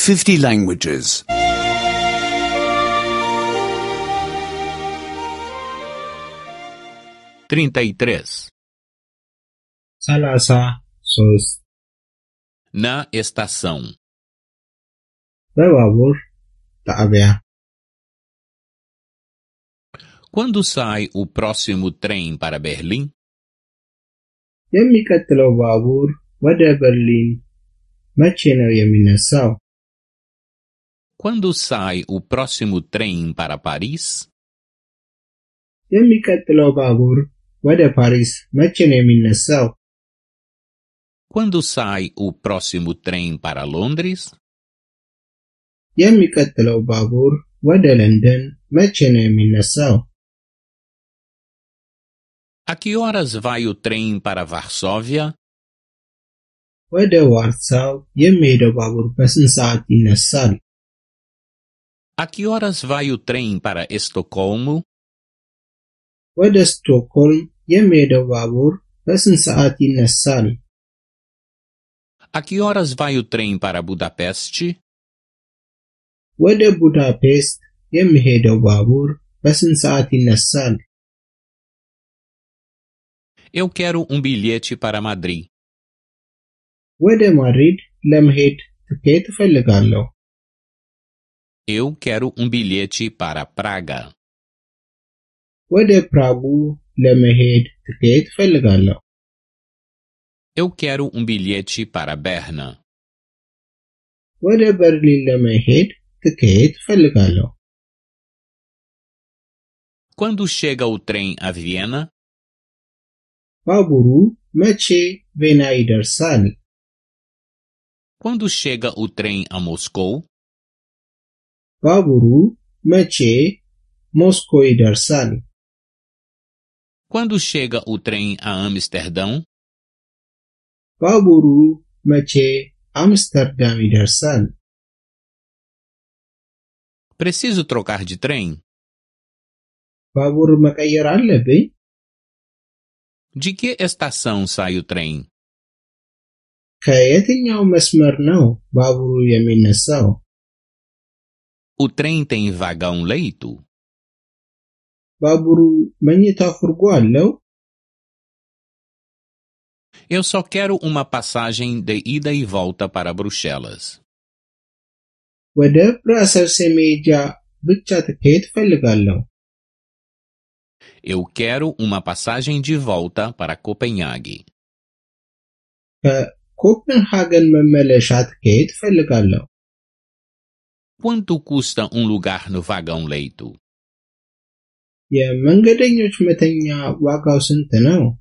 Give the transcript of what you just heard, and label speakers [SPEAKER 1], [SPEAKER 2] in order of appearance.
[SPEAKER 1] 50 languages.
[SPEAKER 2] 33.
[SPEAKER 3] 33
[SPEAKER 2] Na estação.
[SPEAKER 3] በባቡር ጣቢያ
[SPEAKER 2] Quando sai o próximo trem para Berlim?
[SPEAKER 3] የሚቀጥለው ባቡር ወደ በርሊን መቼ ነው የሚነሳው?
[SPEAKER 2] Quando sai o próximo trem para Paris?
[SPEAKER 3] የሚቀጥለው ባቡር ወደ ፓሪስ መቼ ነው የሚነሳው?
[SPEAKER 2] Quando sai o próximo trem para Londres?
[SPEAKER 3] የሚቀጥለው ባቡር ወደ ለንደን መቼ ነው የሚነሳው?
[SPEAKER 2] A que horas vai o trem para Varsóvia?
[SPEAKER 3] ወደ ዋርሳው የሚሄደው ባቡር በስንት ሰዓት ይነሳል?
[SPEAKER 2] A que horas vai o trem para Estocolmo?
[SPEAKER 3] ወደ ስቶክሆልም የሚሄደው ባቡር በስንት ሰዓት ይነሳል?
[SPEAKER 2] A que horas vai o trem para Budapeste?
[SPEAKER 3] ወደ ቡዳፔስት የሚሄደው ባቡር በስንት ሰዓት ይነሳል?
[SPEAKER 2] Eu quero um bilhete para Madrid.
[SPEAKER 3] ወደ ማድሪድ ለመሄድ ትኬት እፈልጋለሁ።
[SPEAKER 2] Eu quero um bilhete para Praga.
[SPEAKER 3] ወደ ፕራጉ ለመሄድ ትኬት እፈልጋለሁ።
[SPEAKER 2] Eu quero um bilhete para Berna.
[SPEAKER 3] ወደ በርሊን ለመሄድ ትኬት እፈልጋለሁ።
[SPEAKER 2] Quando chega o trem a Viena?
[SPEAKER 3] ባቡሩ መቼ ቬና ይደርሳል?
[SPEAKER 2] Quando chega o trem a Moscou?
[SPEAKER 3] ባቡሩ መቼ ሞስኮ ይደርሳል?
[SPEAKER 2] Quando chega o trem a Amsterdão?
[SPEAKER 3] ባቡሩ መቼ አምስተርዳም ይደርሳል?
[SPEAKER 2] Preciso trocar de trem?
[SPEAKER 3] ባቡር መቀየር አለብኝ?
[SPEAKER 2] De que estação sai o trem?
[SPEAKER 3] ከየትኛው መስመር ነው ባቡሩ የሚነሳው?
[SPEAKER 2] O trem tem vagão-leito?
[SPEAKER 3] ባቡሩ መኝታ ፉርጎ አለው?
[SPEAKER 2] Eu só quero uma passagem de ida e volta para Bruxelas.
[SPEAKER 3] ወደ ብራሰልስ የመሄጃ ብቻ ትኬት እፈልጋለሁ።
[SPEAKER 2] Eu quero uma passagem de volta para Copenhague.
[SPEAKER 3] ከኮፐንሃገን መመለሻ ትኬት እፈልጋለሁ።
[SPEAKER 2] Quanto custa um lugar no vagão-leito?
[SPEAKER 3] የመንገደኞች መተኛ ዋጋው ስንት ነው?